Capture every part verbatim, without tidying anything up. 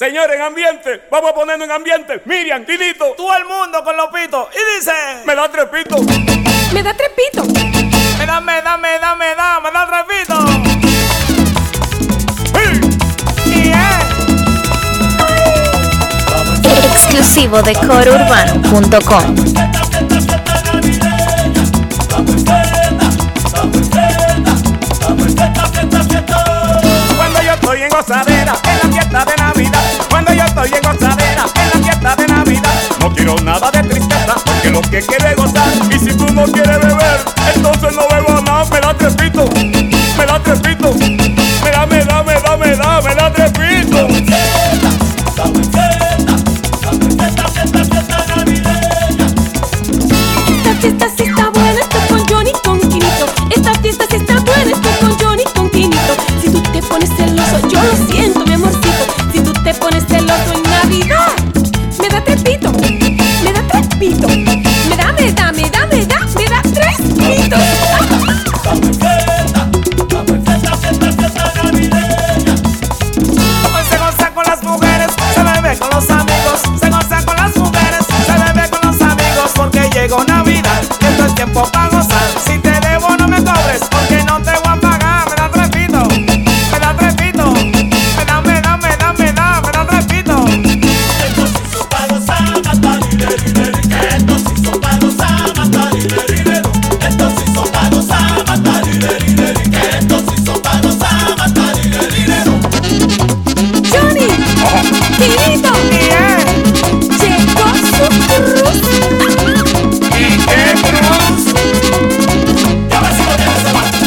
Señores, en ambiente, vamos a ponernos en ambiente. Miriam, Tilito, todo el mundo con los pitos. Y dice: me da tres pitos. Me da tres pitos. Me da, me da, me da, me da, me da tres pitos. Sí. Yeah. Exclusivo de coro urbano punto com. Cuando yo estoy en gozadera, en la fiesta de Navidad. Cuando yo estoy en gozadera, en la fiesta de Navidad. No quiero nada de tristeza, porque lo que quiero es gozar. Y si tú no quieres beber, entonces no bebo nada. Me da tres pitos, me da tres pitos. Me da, me da, me da, me da, me da tres pitos. Esta fiesta sí está buena, estoy con Johnny con Quinito. Esta fiesta sí está buena, estoy con Johnny con Quinito. Si tú te pones celoso, yo lo siento, mi amorcito. Si tú te pones celoso en Navidad, me da tres pitos, me da tres pitos. Me da, me da, me da, me da, me da tres pitos. Hoy se goza con las mujeres, se bebe con los amigos. Se goza con las mujeres, se bebe con los amigos. Porque llegó Navidad, esto es tiempo para gozar. Si te debo no me cobres, porque no te voy a pagar. Me da tres pitos, me da tres pitos. Me da, me da, me da, me da, me da tres pitos. Estos sí son pa' gozar, matar y lerir, que estos sí son pa' gozar, matar y lerir. Estos sí son pa' gozar, matar y lerir, que estos sí son pa' gozar, matar y lerir. Johnny, Quinito, Yeah. llegó su cruz. ¿Y qué cruz? Y a ver si lo tienes de más.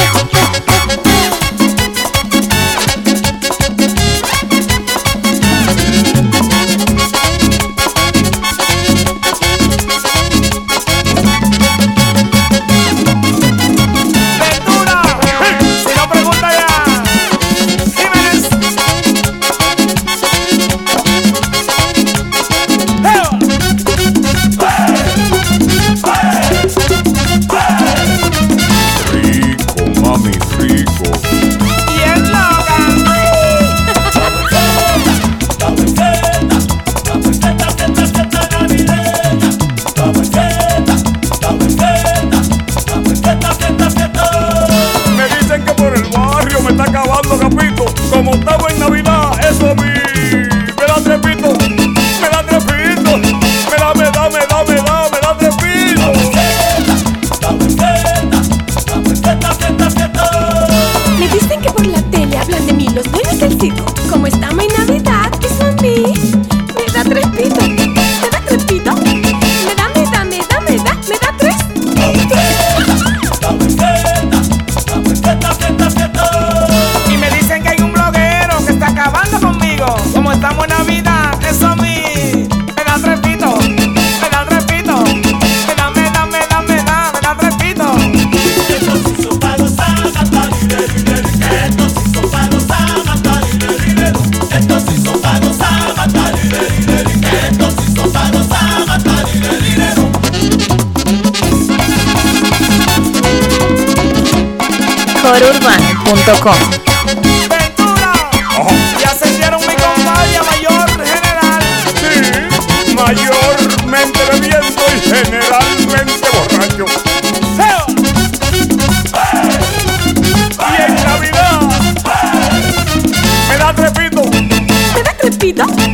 Ventura, si no pregunta ya. Jiménez. Rico, mami, rico. Y es loca. Me dicen que por el barrio me está acabando, capito. Como estamos en Navidad, eso a mí me da tres pitos, me da tres pitos. Me da, me da, me da, me da, me da tres pitos. Me dicen que por la tele hablan de mí los dueños del circo. Como estamos en Navidad, eso a mí me da tres pitos, me da tres pitos. Me da, me da, me da, me da, me da tres pitos. Y me dicen que hay un bloguero que está acabando conmigo. Como estamos en Navidad, eso a mí me da tres pitos, me da tres pitos. Me da, me da, me da, me da, me da tres pitos. Estos sí son pa' gozar, matar y lerir, que estos sí son pa' gozar, matar y lerir. Estos sí son pa' gozar, matar y lerir, que estos sí son pa' gozar, matar y lerir. coro urbano punto com. Ventura, ya ascendieron mi compadre a mayor general. Sí, mayormente bebiendo y generalmente borracho. Y en Navidad me da tres pitos. Me da tres pitos.